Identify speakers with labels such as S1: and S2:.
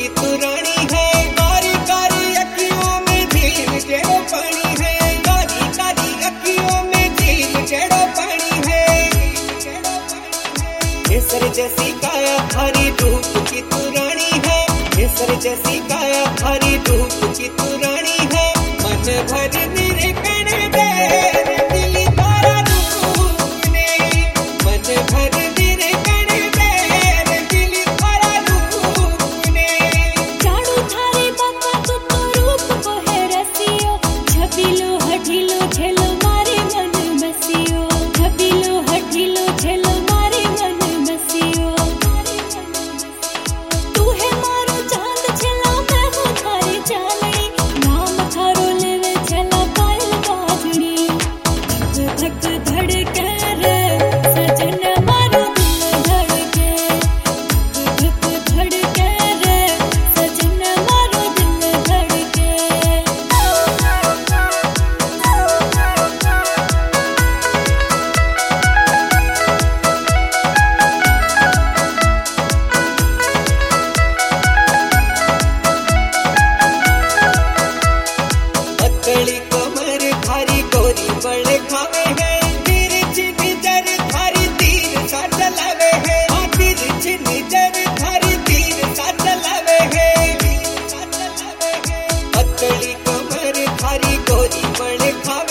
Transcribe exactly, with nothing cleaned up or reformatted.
S1: की तू रानी है। कारी कारी अखियों में झील जेड़ो पानी है। कारी कारी अखियों में झील जेड़ो पानी है। केसर जैसी काया थारी रूप की तू रानी है। केसर जैसी काया थारी रूप की तू रानी है। मन भर निरकण दे दिल तारा रूप ने। मन भर निरकण दे दिल तारा रूप ने।
S2: जाड़ू थारे बाबा तू तो रूप को है रसियो। छबीलो हठीलो झेलो मारे मन मसियो। छबीलो हठीलो झेलो मारे मन मसियो। तू है मारो चांद छेला मैं हूँ थारी चांदनी। नाम थारो लेवे छेला पायल बाजनी। धक धक धड़के रे सजन मारो दिल धड़के। धक धक धड़के रे सजन मारो दिल धड़के।
S1: पतली कमर थारी गोरी बड़े खावे है। तिरछी नजर थारी तीर सा चलावे है। हाँ तिरछी नजर थारी तीर सा चलावे है। पतली कमर थारी गोरी बड़े खावे